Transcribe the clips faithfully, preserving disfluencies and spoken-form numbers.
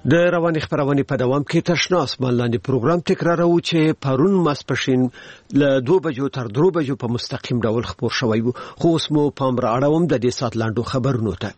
د رواني خبرونه په دوام کې تشنا اسمان لاندې پروګرام تکرارو چې پرون ماسپښین له دوه بجو تر درې بجو په مستقیم ډول خبر شوی وو، خو اوس مو پام را اړوم د دې سات لاندو خبرونو ته.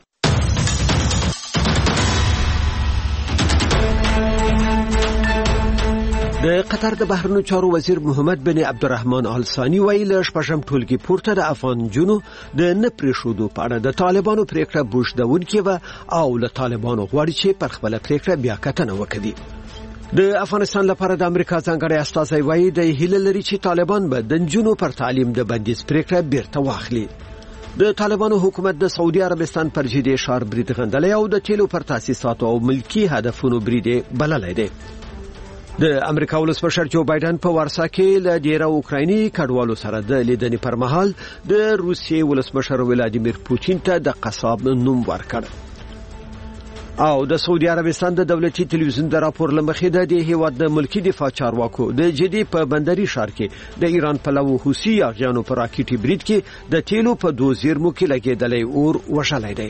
د قطر د بهرنیو چارو وزیر محمد بن عبدالرحمن آل ثانی ویل شپږم ټولګي پورته د افغان جنو د نه پریښودو په اړه د طالبانو پریکړه بوجدونکې و او له طالبانو غواړي چې پر خپل پریکړه بیا کتنه وکړي. د افغانستان لپاره د امریکا ځانګړی استازی وایي د هیله لري چې طالبان به د جنو پر تعلیم د بندیز پریکړه بیرته واخلي. د طالبانو حکومت د سعودي عربستان پر جدي شار برید غندلې او د تیلو پر تاسیساتو او ملکی هدفونو برید بللای دی. د امریکا ولسمشر جو بایدن په وارسا کې له ډیره اوکرایني کډوالو سره د لیدنې پر مهال د روسیې ولسمشر ولادیمیر پوتین ته د قصاب نوم ورکړ. او د سعودي عربستان د دولتي تلویزیون د راپور لمخې د دې هیواد د ملکی دفاع چارواکو د جدي په بندري ښار کې د ایران په لو حوثي اغیانو پر راکټي برید کې د تیلو په دوه زیرمو کې لګیدلې اور وشلای دی.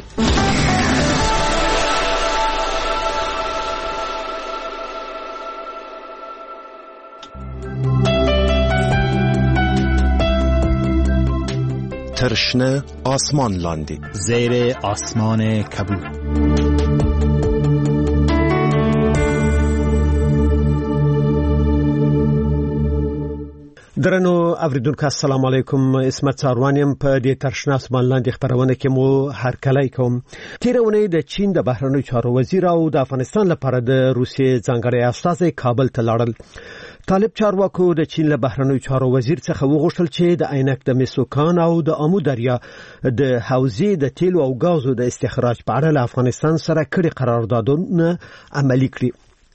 ترشنه آسمان لاندی زیر آسمان کبود. درنو اوریدونکو السلام علیکم، اسمت ساروانیم په دې ترشنه آسمان لاندې خبرونه کې مو هر کله کوم. تیرونه د چین د بهرنیو چارو وزیر او د افغانستان لپاره د روسیې ځانګړی استازی کابل ته لاړل. طالب چارواکو د چین له بهرنیو چارو وزیر څخه وغوښتل چې د عینک د میسوکان او د امو دریا د حوزې د تیلو او غازو د استخراج په اړه له افغانستان سره کړي قراردادونه عملي کړي.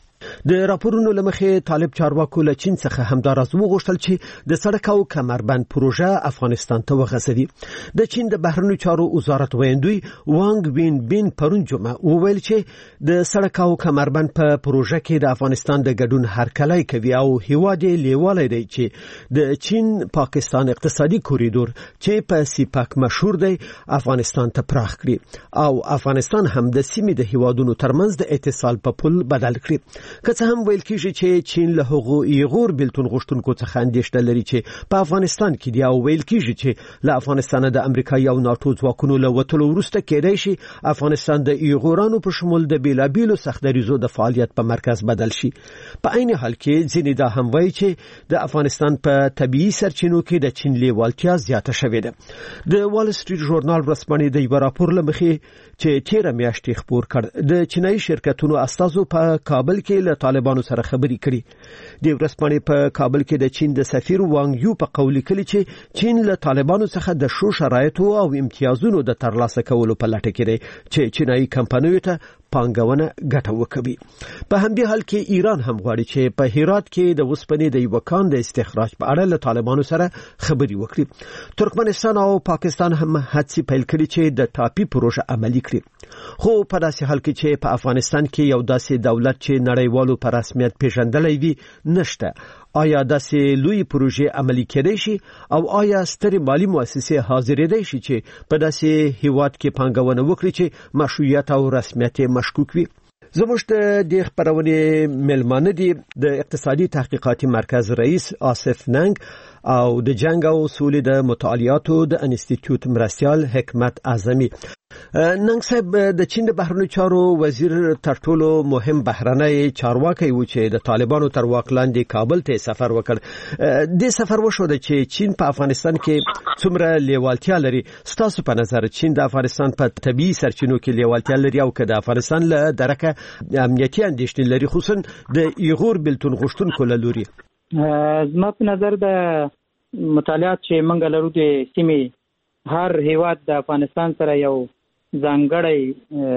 د راپورونو لمخې طالب چارواکو له چین څخه همدارس وغوښتل چې د سړک او کمربند پروژه افغانستان ته وغځوي. د چین د بهرنیو چارو وزارت ویاندوی وانګ وین بین پرون جمعه وویل چې د سړک او کمربند په پروژه کې د افغانستان د ګډون هرکلی کوي او هیواد یې لیوالی دی چې د چین پاکستان اقتصادي کوریدور چې په سیپاک مشهور دی افغانستان ته پراخ کړي او افغانستان هم د سیمې د هیوادونو ترمنځ د اتصال په پل بدل کړي. که څه هم ویل کېږي چې چین له هغو ایغور بلتون غوښتونکو څخه اندېښنه لري چې په افغانستان کې دی او ویل کېږي چې له افغانستان د امریکا او ناتو ځواکونو له وتلو وروسته کېدای شي افغانستان د ایغورانو په شمول د بیلابیلو سختدریزو د فعالیت په مرکز بدل شي. په عین حال کې ځینې دا هم وایي چې د افغانستان په طبيعي سرچینو کې د چین لیوالتیا زیاته شوې ده. د وال سټریټ ژورنال ورځپاڼې د یو راپور لمخې چې تیره میاشتې خبر کړ د چینایي شرکتونو استازو په کابل کې له طالبانو سره خبرې کړي. د ورځپاڼې په کابل کې د چین د سفیر وانګ یو په قول لیکلي چې چین له طالبانو څخه د شو شرایطو او امتیازونو د ترلاسه کولو په لټه کې دی چې چینایي کمپنیو ته پانګونه ګټه وکړي. په همدې حال کې ایران هم غواړي چې په هرات کې د وسپنې د یو کان د استخراج په اړه له طالبانو سره خبرې وکړي. ترکمنستان او پاکستان هم هڅې پیل کړي چې د ټاپي پروژه عملي کړي. خو په داسې حال کې چې په افغانستان کې یو داسې دولت چې نړیوالو په رسمیت پیژندلای وي نشته، آیا داسې لوی پروژې عملي کېدای شي او آیا سترې مالی مؤسسې حاضرېدای شي چې په داسې هیواد کې پانګونه وکړي چې مشروعیت او رسمیت مشکوک وي؟ زموږ د دې خبرونې ملمانه دي د اقتصادي تحقیقاتي مرکز رئیس آصف ننګ او د جنگ او سولې د مطالعاتو د انسټیټیوټ مرستیال حکمت اعظمي. ننګ صاحب، د چین د بهرنیو چارو وزیر تر ټولو مهم بهرنی چارواکي و چې د طالبانو تر واک لاندې کابل ته سفر وکړ. د سفر وشو چې چین په افغانستان کې څومره لیوالتیا لري. ستاسو په نظر چین د افغانستان په طبيعي سرچینو کې لیوالتیا لري او که د افغانستان له درکه امنیتي اندېښنې لري، خصوصا د ایغور بلتون غوښتونکو له لوري؟ زما په نظر د مطالعات چې موږ لرو د سیمې هر هیواد د افغانستان سره یو ځانګړی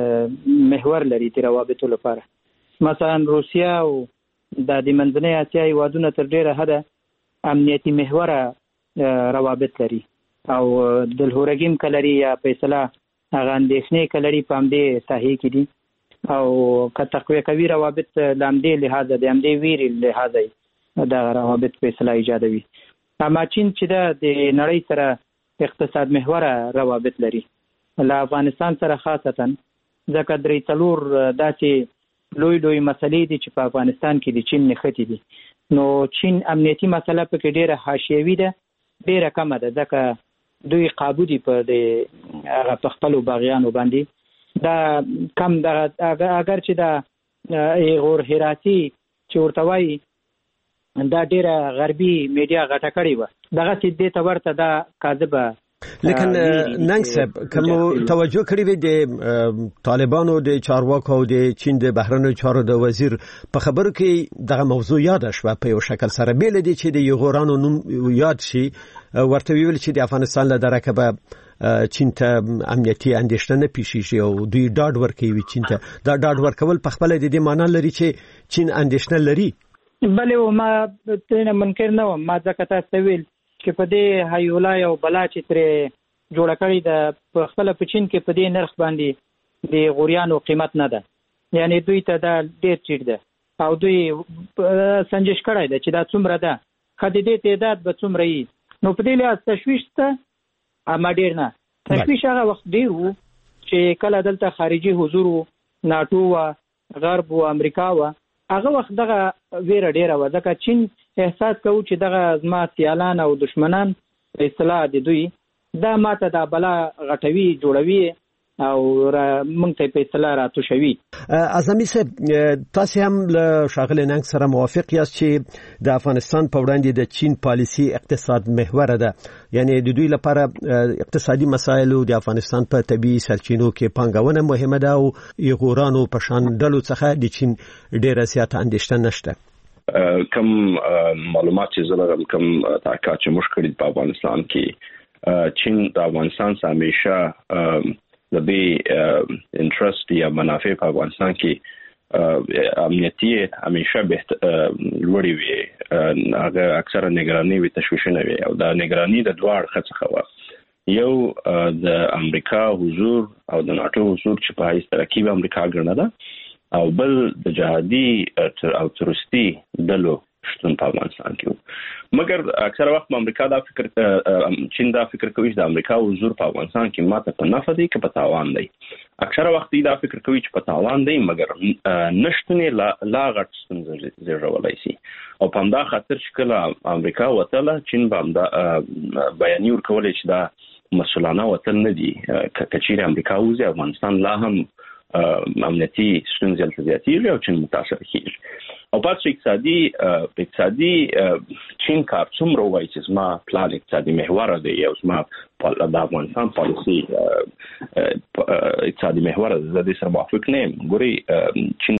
محور لري د روابطو لپاره. مثلا روسیا او د منځنۍ اسیا هیوادونه تر ډیره حده امنیتي محور روابط لري او د الهورګیم کلري یا فیصله هغه اندېښنې کلري په همدې ساحې کې دي او که تقویه کوي روابط لامدې لحاظه د همدې ویري لحاظه دا روابط فیصله ایجادوي. اما چین چې د نړۍ سره اقتصاد محور روابط لري له افغانستان سره خاصتا ځکه درې څلور داسې لوی لوی مسلې دي چې په افغانستان کې د چین نښتې دي. نو چین امنیتي مسله پکې ډیره حاشیوي ده، ډیره کمه ده، ځکه دوی قابو دي په د هغه په خپلو باغیانو باندې. دا کم دغه اگر چې دا غور هراتي چې ورته وایي دا ډیره غربي میډیا غټه کړې وه، دغسې دې ته ورته دا کاذبه. لیکن ننګ صاحب کوم توجه کړی وي د طالبانو د چارواکو او د چین د بهرنیو چارو د وزیر په خبرو کې دغه موضوع یاد شوه په یو شکل سره، بیل دي چې د یغورانو نوم یاد شي، ورته ویل چې د افغانستان له درکه به چین ته امنیتي اندېښنه نه پیښیږي او دوی ډاډ ورکوي چین ته. دا ډاډ ورکول په خپل د دې معنی لري چې چین اندېښنه لري. بلې ما ترې منکر نه وم، ما ځکه تاسو ته ویل چې په دې هیولا یو بلا چې ترې جوړه کړې ده په خپله په چین کې په دې نرخ باندې د غوریانو قیمت نه ده، یعنی دوی ته دا ډېر ټیټ ده او دوی سنجش کړی ده چې دا څومره ده، ښه د دې تعداد به څومره وي. نو په دې لحاظ تشویش ته اما ډېر نه، تشویش هغه وخت ډېر و چې کله دلته خارجي حضور و، ناټو و، غرب و، امریکا و، هغه وخت دغه ویره ډیره وه، ځکه چین احساس کوو چې دغه زما سیالان او دشمنان په اصطلاح د دوی دا ماته دا بلا غټوي جوړوي او موږ ته په اصطلاح راتوشوي. اعظمي صاحب تاسو هم له ښاغلي ننګ سره موافق یاست چې د افغانستان په وړاندې د چین پالیسي اقتصاد محور ده، یعنی د دوی لپاره اقتصادي مسایل او د افغانستان په طبي سرچینو کې پانګونه مهمه ده او یغورانو په شان ډلو څخه د چین ډیره زیاته اندېښنه نشته. کم معلومات چې زلرم کم تحقیقات چې موږ کړي په افغانستان کې چین د افغانستان سره همیشه د دې انټرست یا منافع په افغانستان کې امنیتي همیشه به لوړې وي، هغه اکثره نگرانی وي، تشویشونه وي، او دا نگرانی د دوه اړخه څخه وه، یو د امریکا حضور او د ناټو حضور چې په هیڅ ترکیب امریکا ګڼه ده، او بل د جهادي او تروریستي ډلو شتون په افغانستان کې و. مګر اکثره وخت امریکا دا فکر چین دا فکر کوي چې د امریکا حضور په افغانستان کې ماته په نفع دی که په تاوان دی. اکثره وخت دا فکر کوي چې په تاوان دی، مګر نشتون لا غټ ستونزه زیږولی شي، او په همدا خاطر چې کله امریکا وتله چین به همدا بیانیه ورکولی چې دا مسؤلانه وتل نه دي، که چیرې امریکا وځي افغانستان لا هم امنیتي ستونزې هلته زیاتېږي او چین متاثره کېږي. او پس اقتصادي اقتصادي چین کار څومره وایي چې زما پلان اقتصادي محور دی او زما د افغانستان پالیسي اقتصادي محور دی، زه دې سره موافق نه یم. ګورئ چین